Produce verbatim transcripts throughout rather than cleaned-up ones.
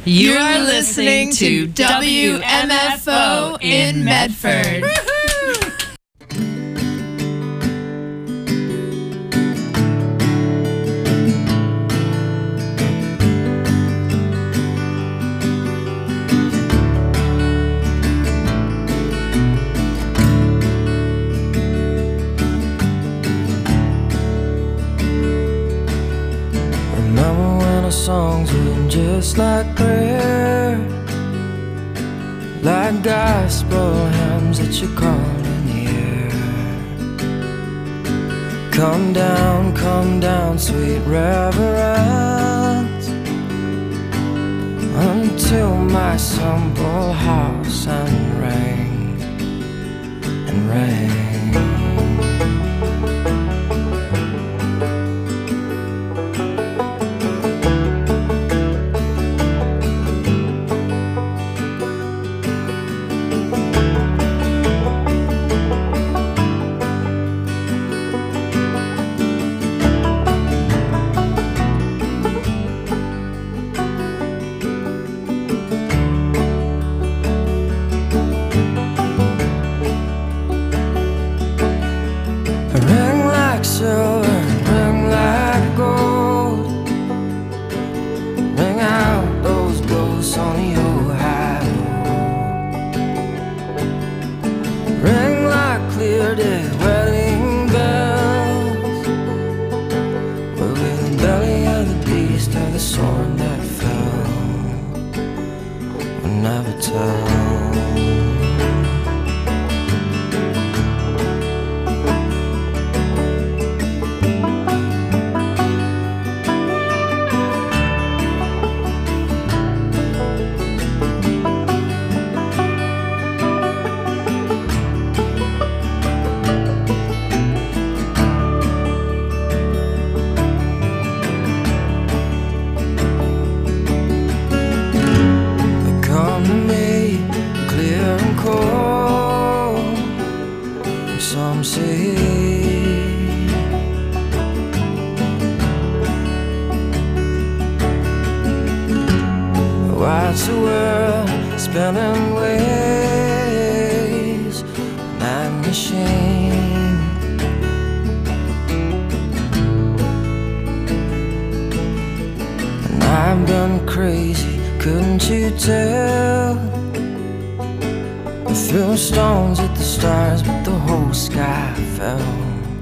You are listening to W M F O in Medford. Songs were just like prayer, like gospel hymns that you call in the air. Come down, come down, sweet reverence, until my simple house and ring and ring. Ring like silver, ring like gold. Ring out those ghosts on the Ohio. Ring like clear day wedding bells. We're with the belly of the beast of the sword that fell. We'll never tell. Some say what's the world spinning ways, night machine. And I've been crazy, couldn't you tell? I threw stones at the stars, but the whole sky fell.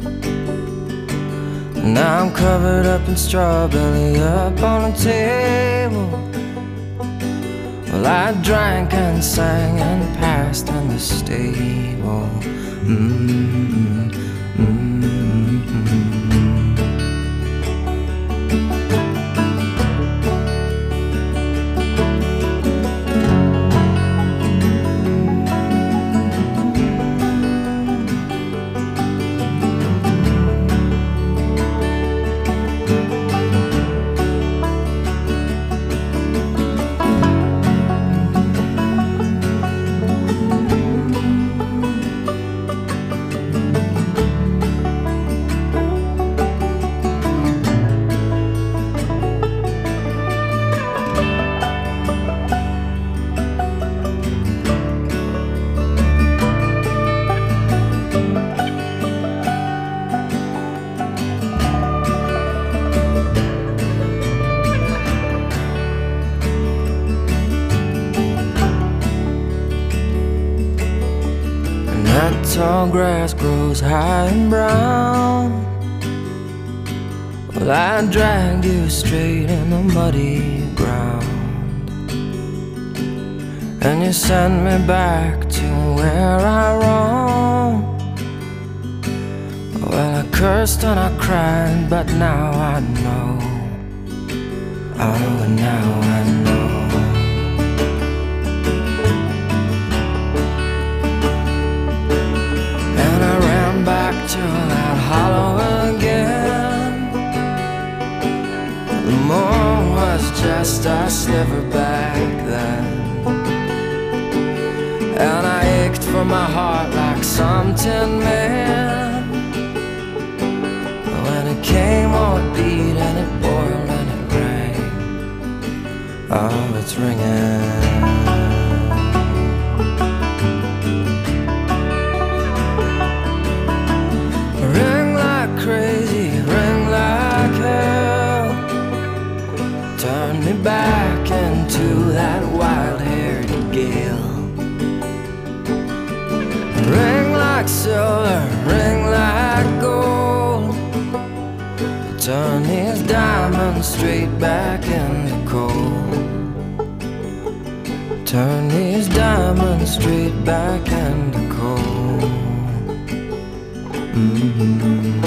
Now I'm covered up in straw, belly up on a table. Well, I drank and sang and passed in the stable. Mm-hmm. Mm-hmm. That tall grass grows high and brown. Well, I dragged you straight in the muddy ground, and you sent me back to where I roamed. Well, I cursed and I cried, but now I know. Oh, now I know. To that hollow again. The moon was just a sliver back then, and I ached for my heart like some tin man. When it came on, it beat and it boiled and it rang. Oh, it's ringing. Ring like crazy, ring like hell. Turn me back into that wild-haired gale. Ring like silver, ring like gold. Turn these diamonds straight back into coal. Turn these diamonds straight back into coal. Mm-hmm.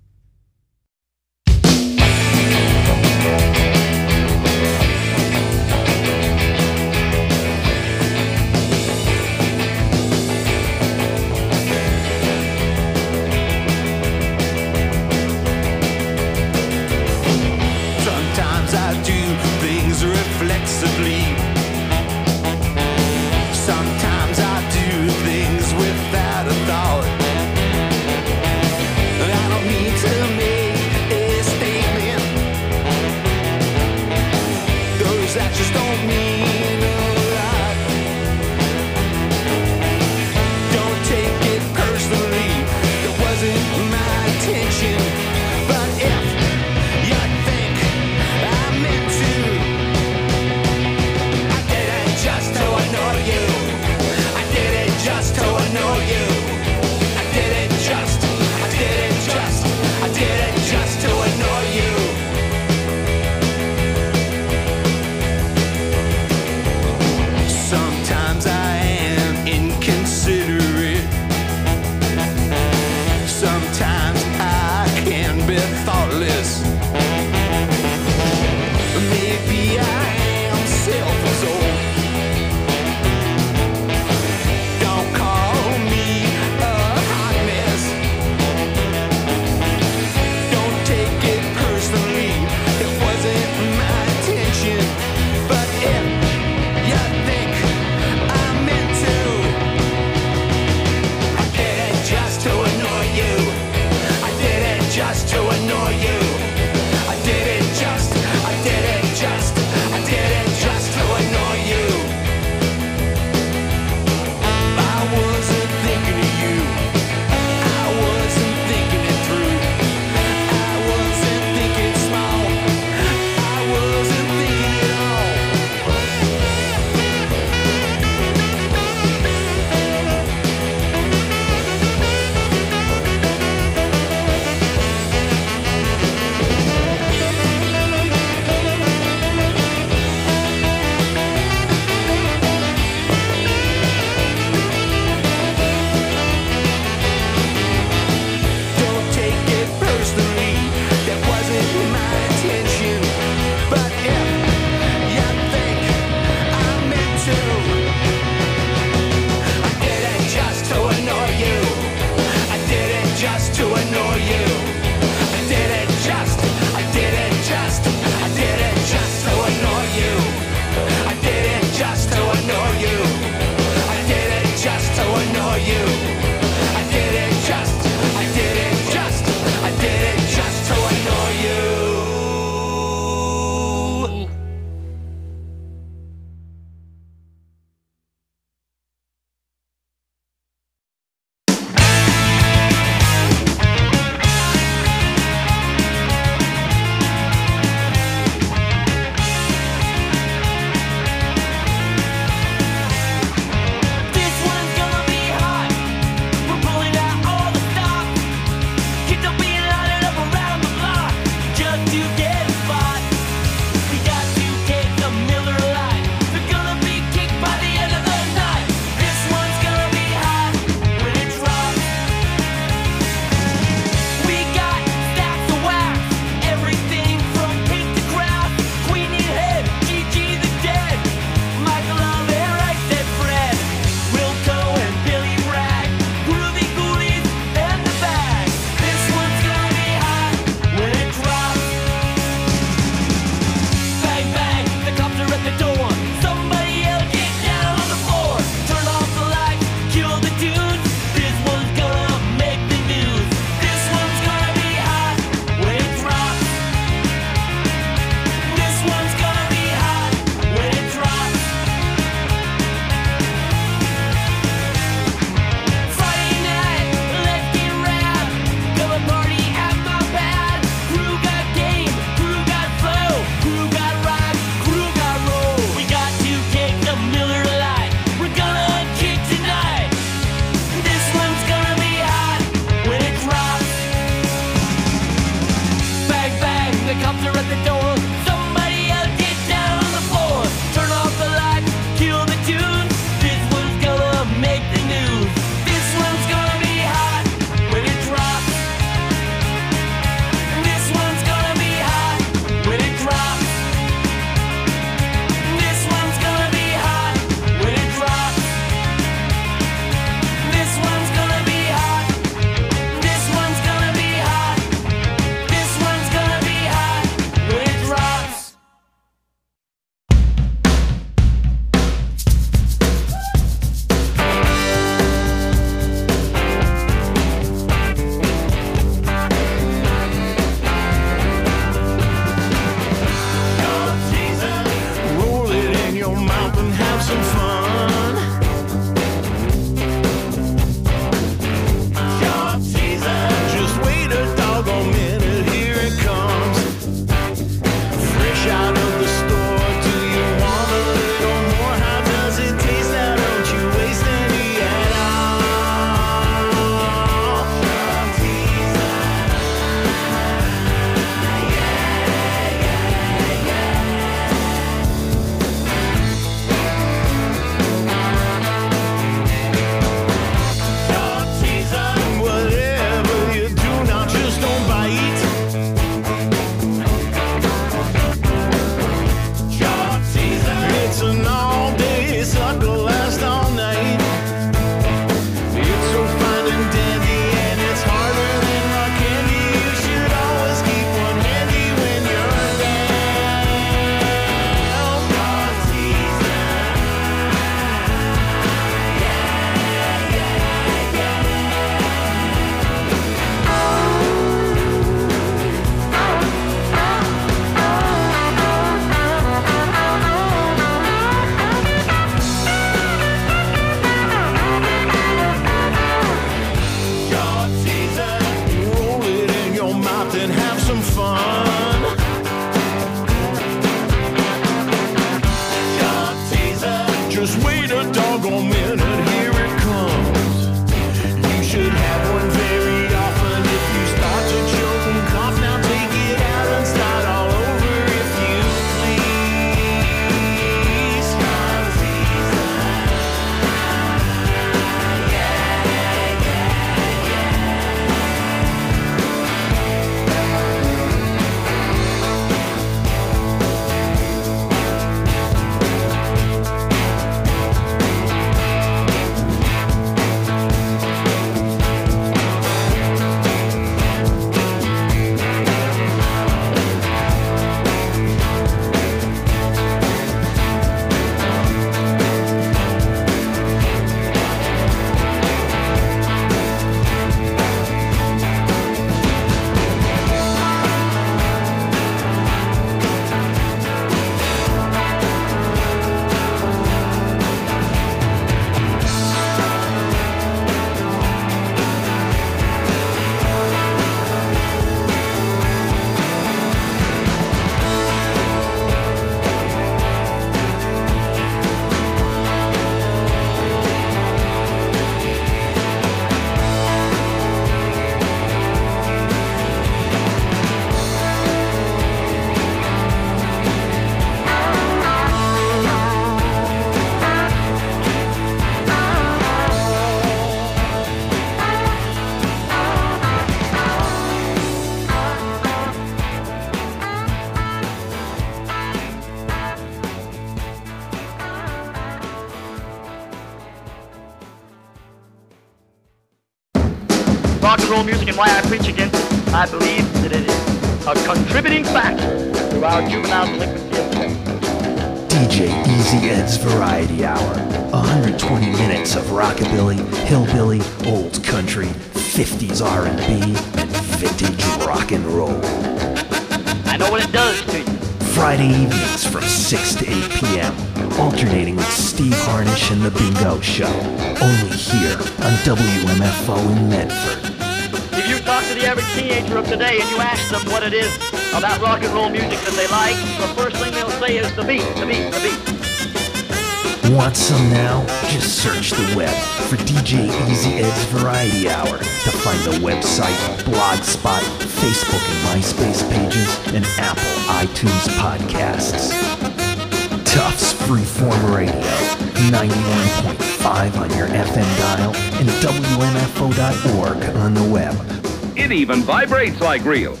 and roll music and why I preach against it. I believe that it is a contributing factor to our juvenile delinquency of sex. D J Easy Ed's Variety Hour. one hundred twenty minutes of rockabilly, hillbilly, old country, fifties R and B, and vintage rock and roll. I know what it does to you. Friday evenings from six to eight p.m. Alternating with Steve Harnish and The Bingo Show. Only here on W M F O in Medford. If you talk to the average teenager of today and you ask them what it is about rock and roll music that they like, the first thing they'll say is the beat, the beat, the beat. Want some now? Just search the web for D J Easy Ed's Variety Hour to find the website, Blogspot, Facebook and MySpace pages, and Apple iTunes podcasts. Tufts Freeform Radio, ninety-one point five on your F M dial, and W M F O dot org on the web. It even vibrates like real.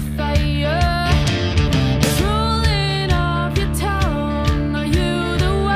Rolling off your tongue, are you the one?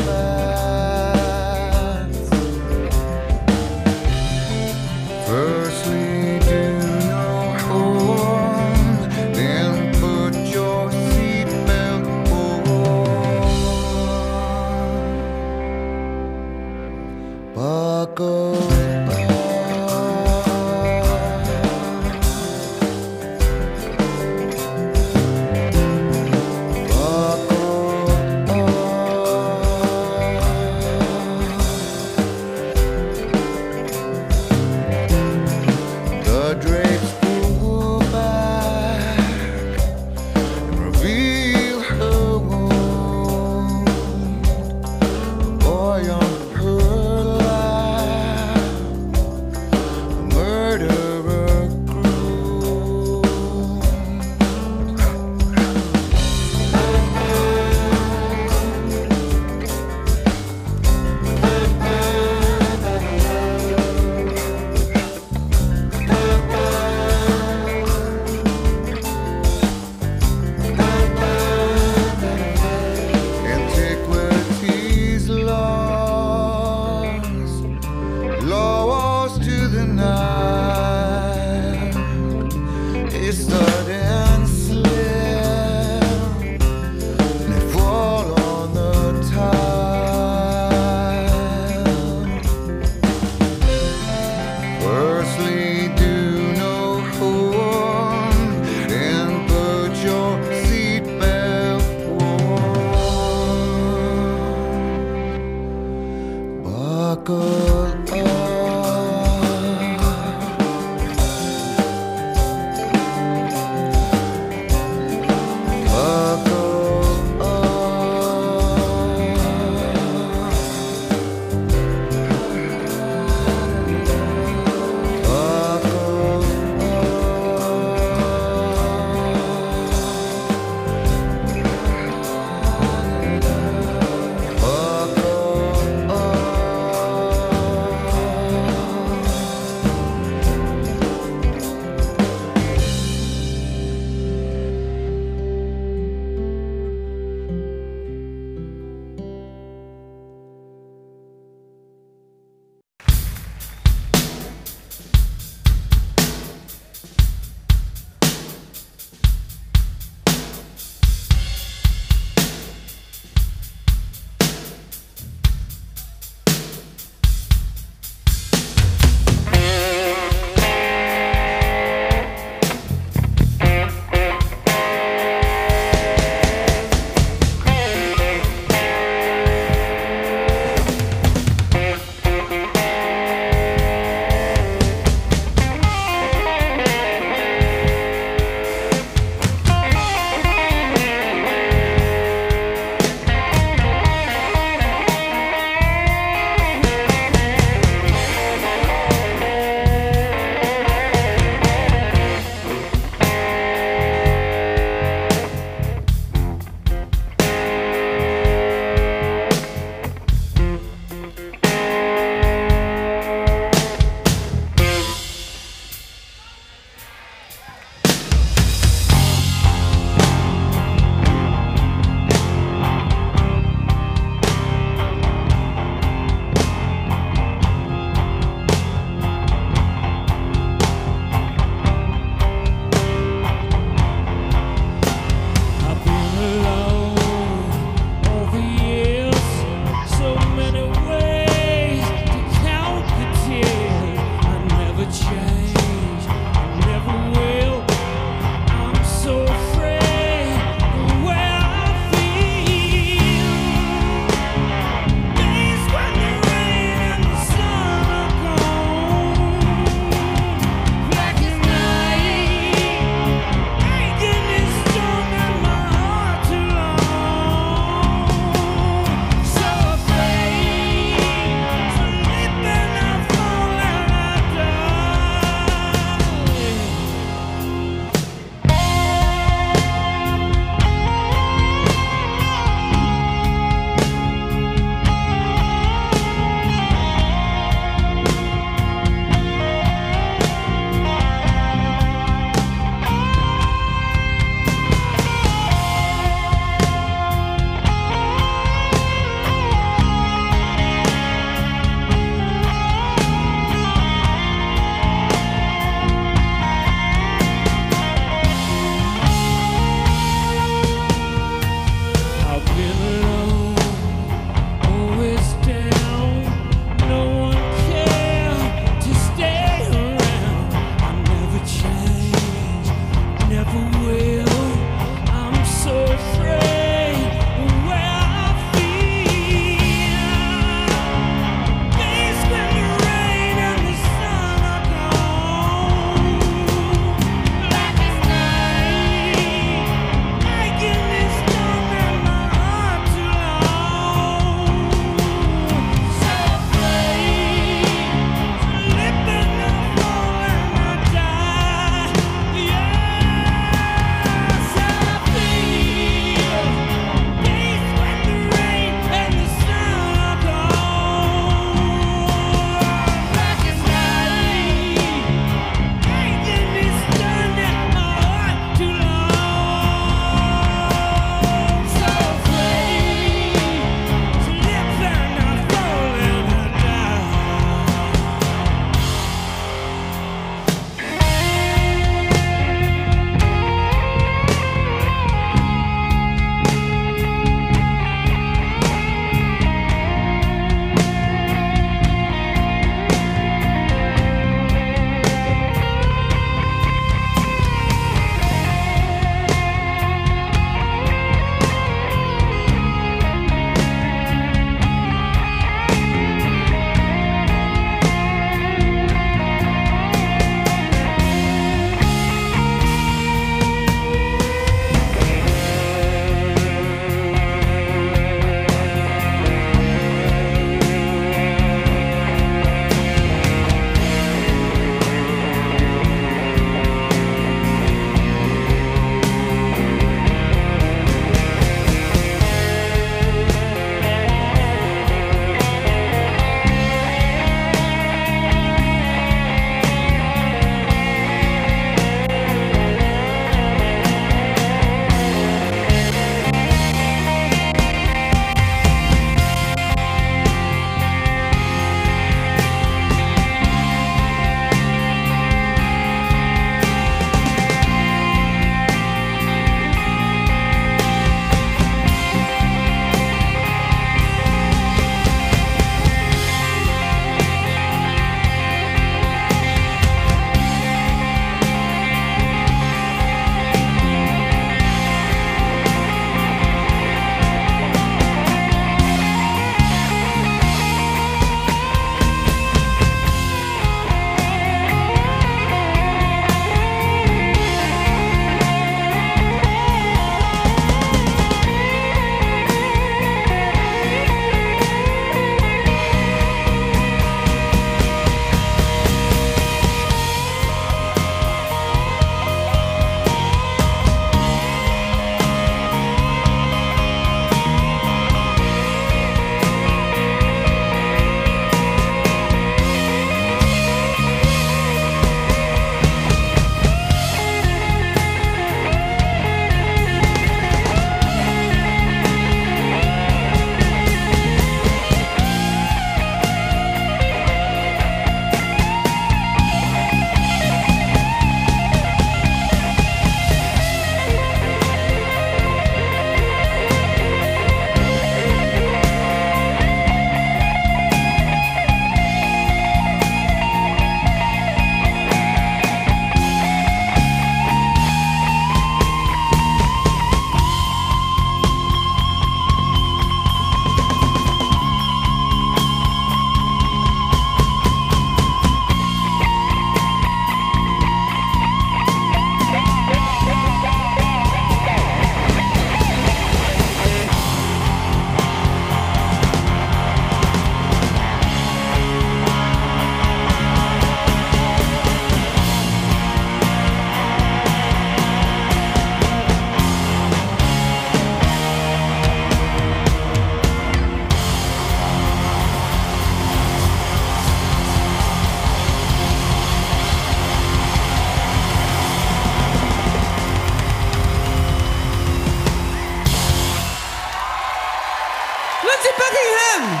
him!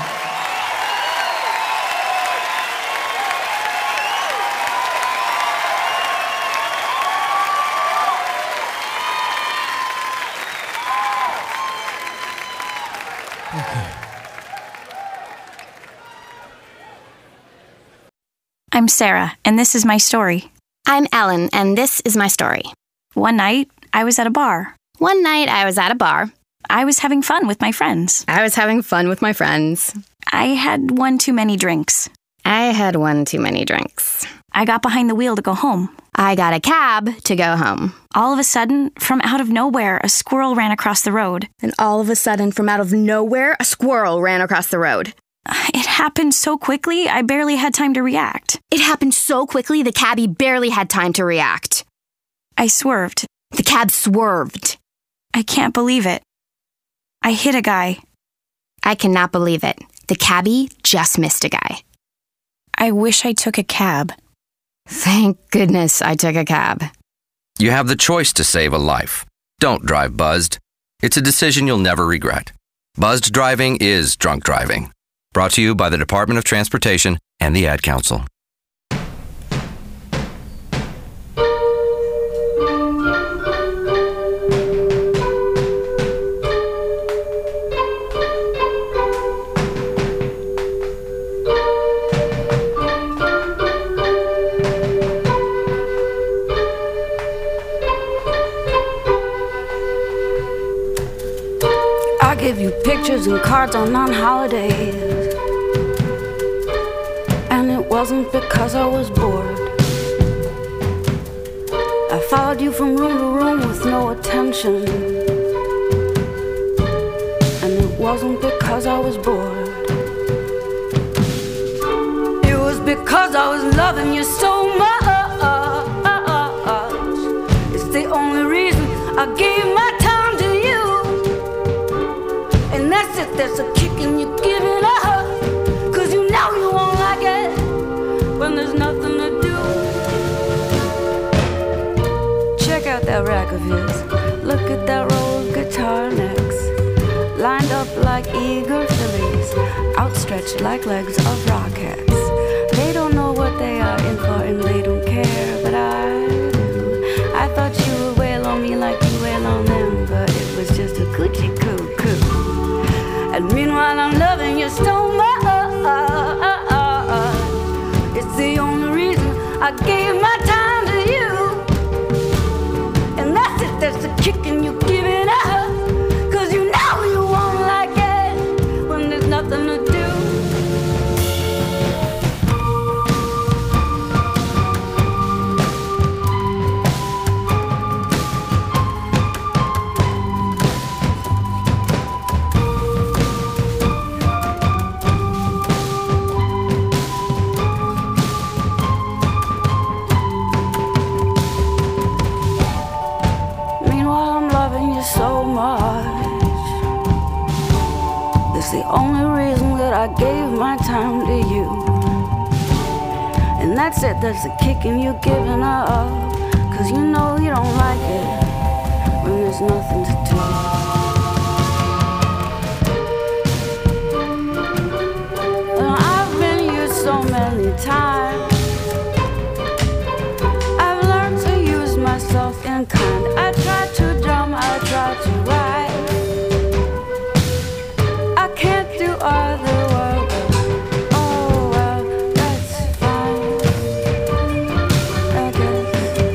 I'm Sarah, and this is my story. I'm Ellen, and this is my story. One night, I was at a bar. One night, I was at a bar. I was having fun with my friends. I was having fun with my friends. I had one too many drinks. I had one too many drinks. I got behind the wheel to go home. I got a cab to go home. All of a sudden, from out of nowhere, a squirrel ran across the road. And all of a sudden, from out of nowhere, a squirrel ran across the road. It happened so quickly, I barely had time to react. It happened so quickly, the cabbie barely had time to react. I swerved. The cab swerved. I can't believe it. I hit a guy. I cannot believe it. The cabbie just missed a guy. I wish I took a cab. Thank goodness I took a cab. You have the choice to save a life. Don't drive buzzed. It's a decision you'll never regret. Buzzed driving is drunk driving. Brought to you by the Department of Transportation and the Ad Council. I give you pictures and cards on non-holidays, and it wasn't because I was bored. I followed you from room to room with no attention, and it wasn't because I was bored. It was because I was loving you so much. It's the only reason I gave my time to you. And that's it, there's a kick and you give it up, cause you know you won't like it when there's nothing to do. Check out that rack of his. Look at that row of guitar necks, lined up like eager fillies, outstretched like legs of rockets. They don't know what they are in for and they don't care, but I do. I thought you would wail on me like you wail on them, but it was just a coochie coo coo. And meanwhile I'm loving you so much. It's the only reason I gave my time to you. And that's it, that's the kick and you give it up, cause you know you won't like it when there's nothing to do. So much. It's the only reason that I gave my time to you. And that's it, that's the kick and you giving up, cause you know you don't like it when there's nothing to do. And I've been used so many times. I've learned to use myself in kind. I tried to drum, I tried to write. I can't do other work. Oh well, that's fine, I guess.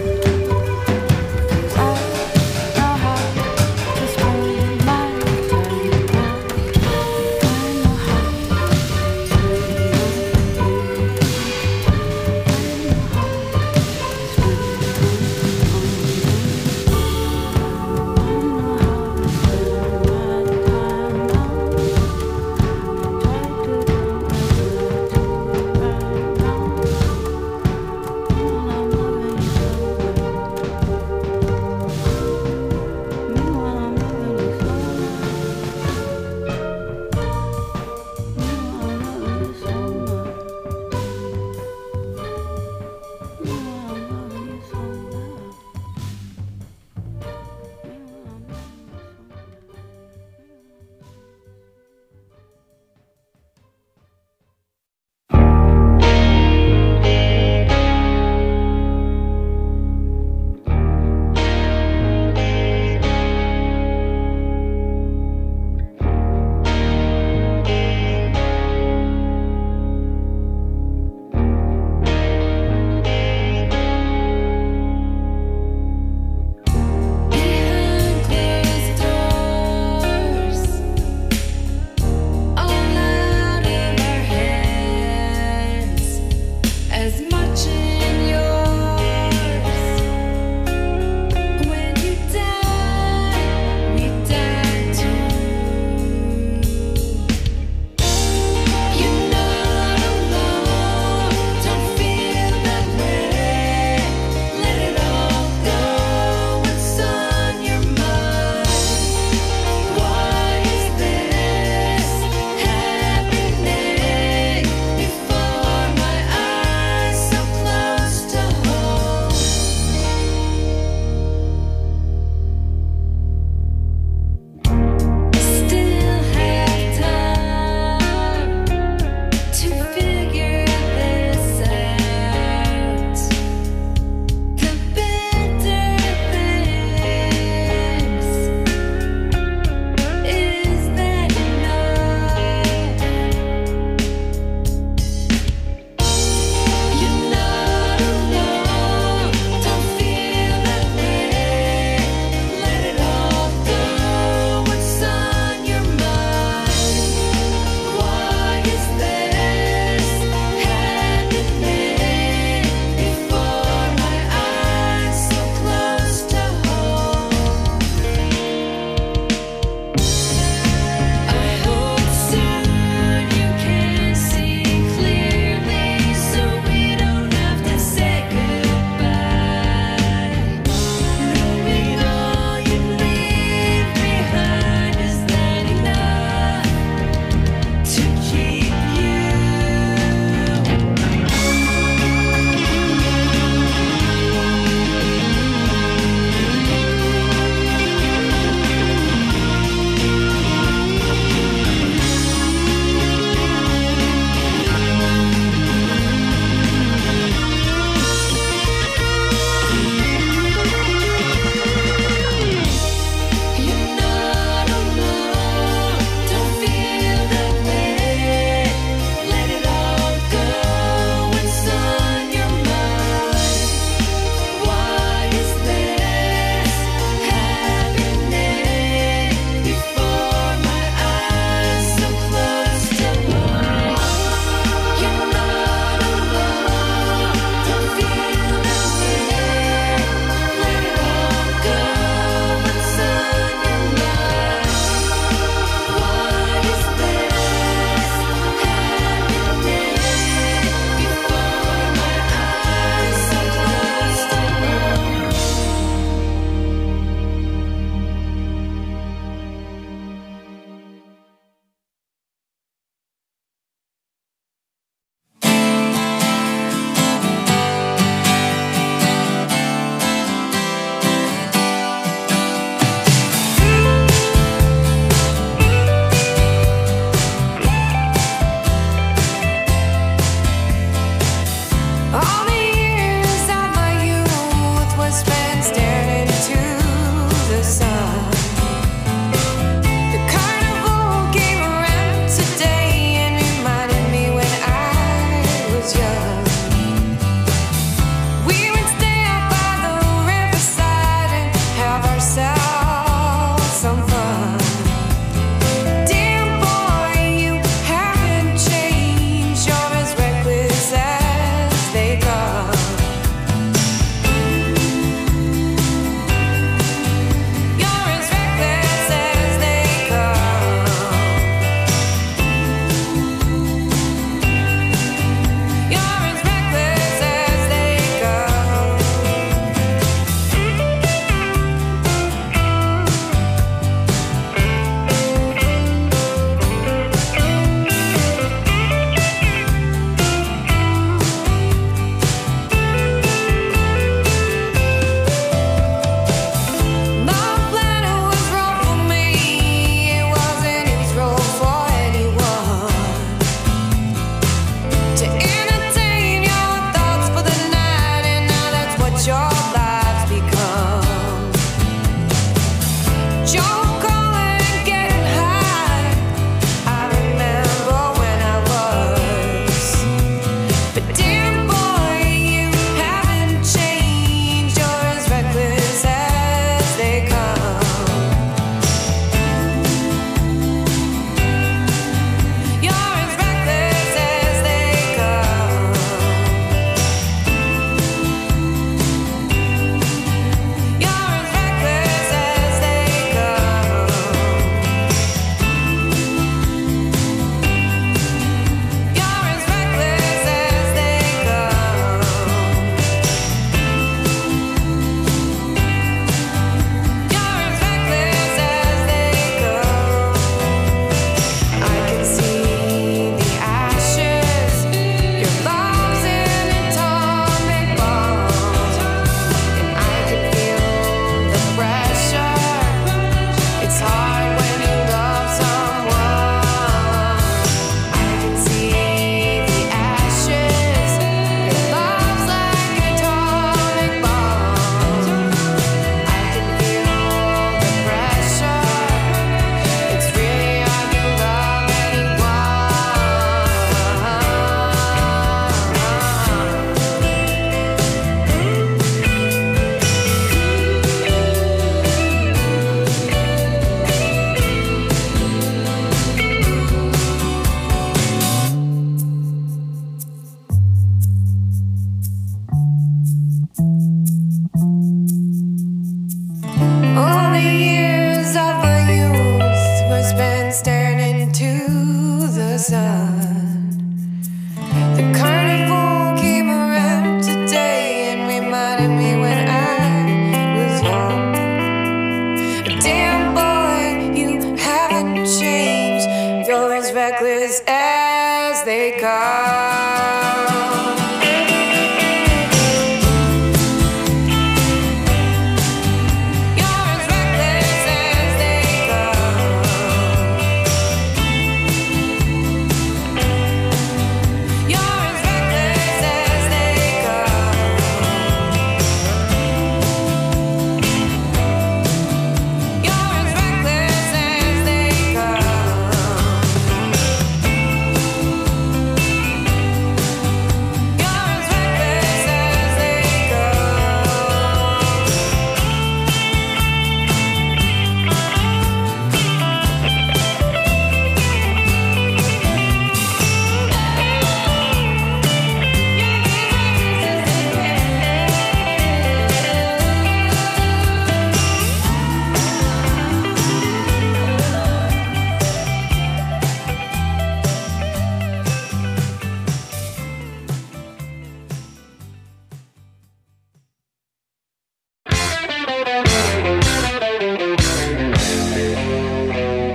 'Cause I know how to spend my time now. I know how.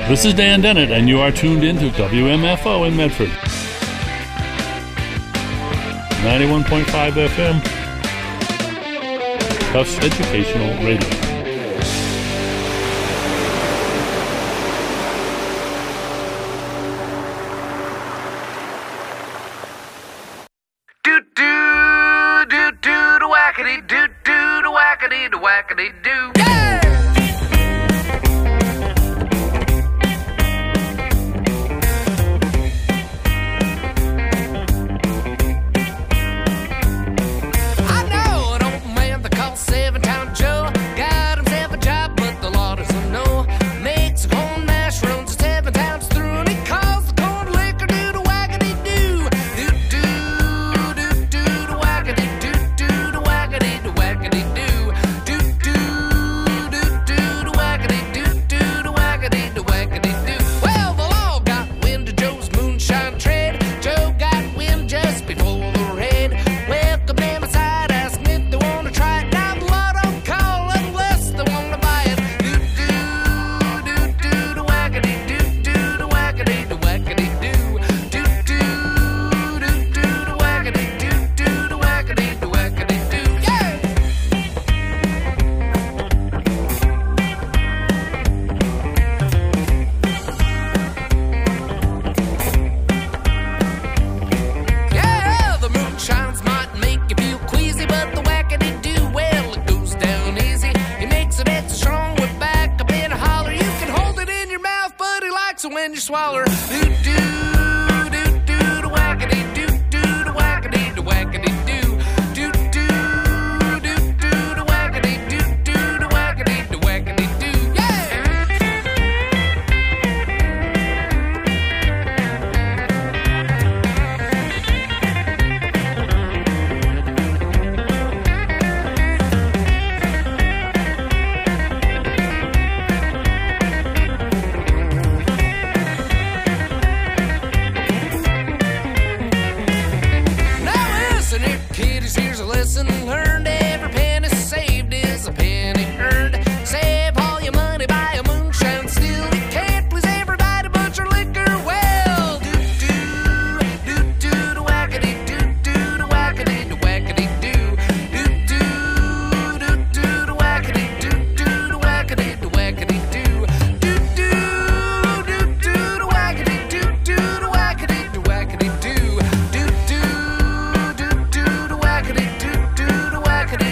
This is Dan Dennett, and you are tuned into W M F O in Medford. ninety-one point five F M. Tufts Educational Radio. Do do do do do wackety do do do wackety do wackety do. Yeah! Wackety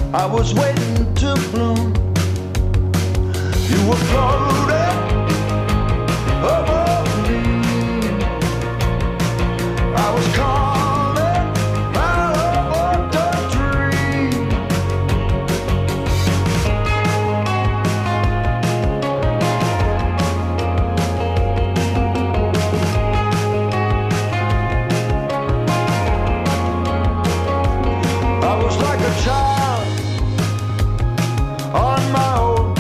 I was waiting to bloom. You were floating above me. I was calling out of a dream. I was like a child on my own.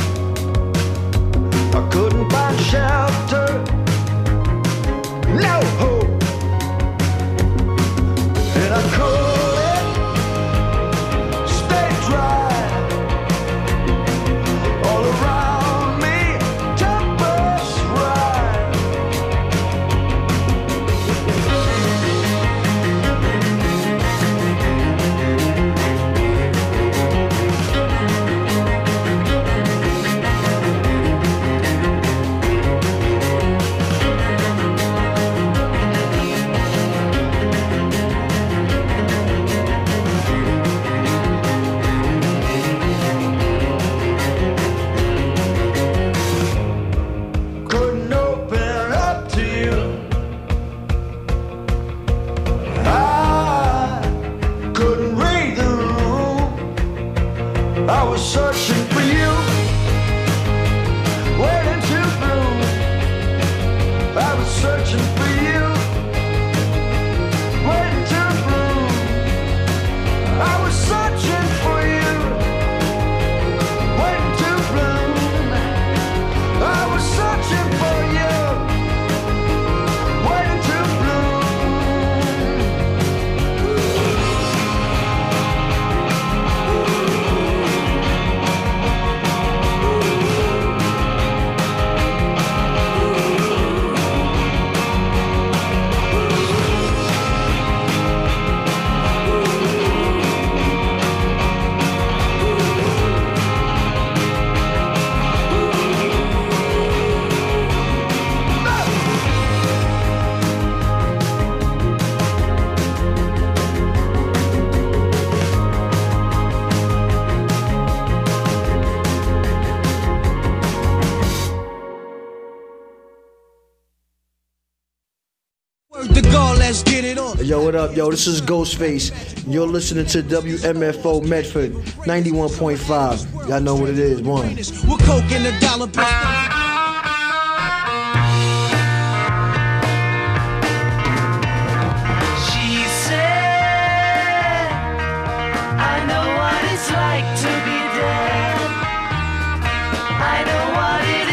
I couldn't find shelter, no hope, and I couldn't stay dry. All around me, tempers rise. Couldn't open up to you. I couldn't read the room. I was searching for you, waiting to bloom. I was searching for you, waiting to bloom. I was searching for you, waiting to bloom. I was searching for you, waiting to bloom. The goal, let's get it on. Yo, what up, yo? This is Ghostface. You're listening to W M F O Medford ninety-one point five. Y'all know what it is. One. We're coke in a dollar bill. She said, I know what it's like to be dead. I know what it